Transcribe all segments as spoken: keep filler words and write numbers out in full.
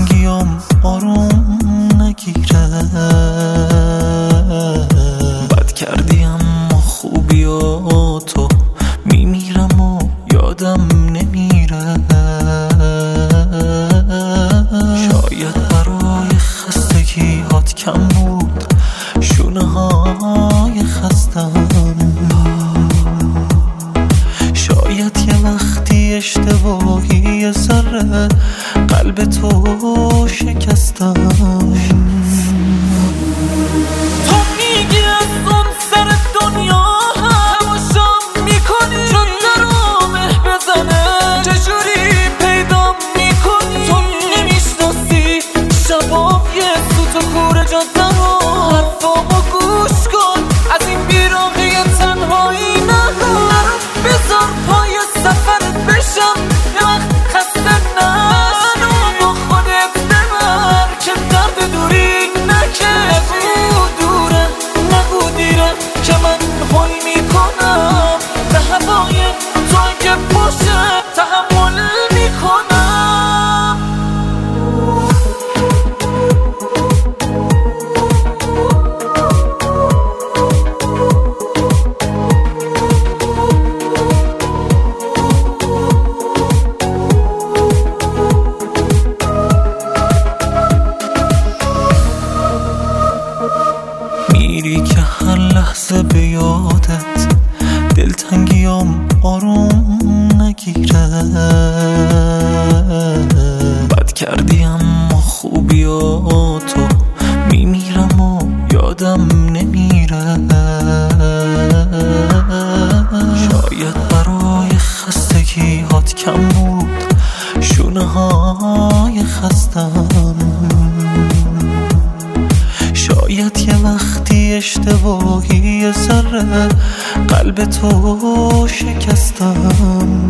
دلتنگیام آروم نگیره. بد کردی اما خوبی و تو میمیرم و یادم نمیره. شاید برای خستگی هات کم بود شونه های خستم. شاید یه وقتی اشتباهی یه ذره قلب تو شکستم. تو میگی از اون سر دنیا تماشام میکنی چون درو مه بزنه. چجوری پیدا میکنی تو نمیشناسی شبام یه سوت و کوره جاده رو. حرفامو گوش کن از این بیراقی تنهایی نرو. بذار پای سفرت بشم یه وقت خسته نشو. با خودت ببر که درد دوری نکش. نگو دوره نگو دیره که من حل میکنم به هوای تو اگه باشه تحمل میکنم. میری که هر لحظه به یادت دلتنگیام آروم نگیره. بد کردی اما خوبی و تو میمیرم و یادم نمیره. شاید برای خستگی هات کم بود شونه های خستم. شاید یه وقتی اشتباهی یه ذره قلب تو شکستم.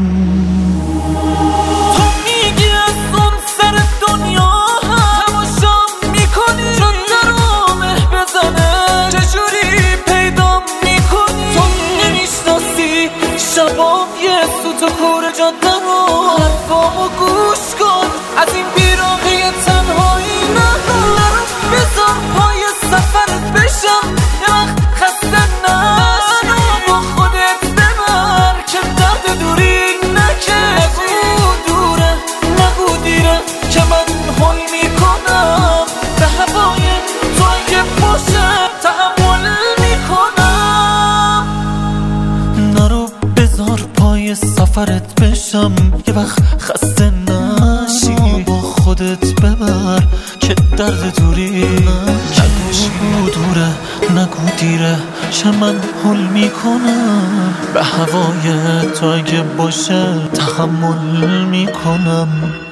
تو میگی از اون سر دنیا تماشام میکنی چون درو مه بزنه. چجوری پیدا میکنی تو نمیشناسی شبام یه سوت و کوره جاده رو. حرفامو گوش کن از این بیراقی تنهایی نرو. بذار پای سفرت بشم یه وقت خسته نشو. با خودت ببر که درد دوری نکش. نگو دوره نگو دیره که من حل میکنم به هوای تو اگه باشه تحمل میکنم. نرو بذار پای سفرت بشم یه وقت خسته نشی. با خودت ببر که درد دوری نگو دوره نگو دیره چه من حل میکنم به هوای تو اگه باشه تحمل میکنم.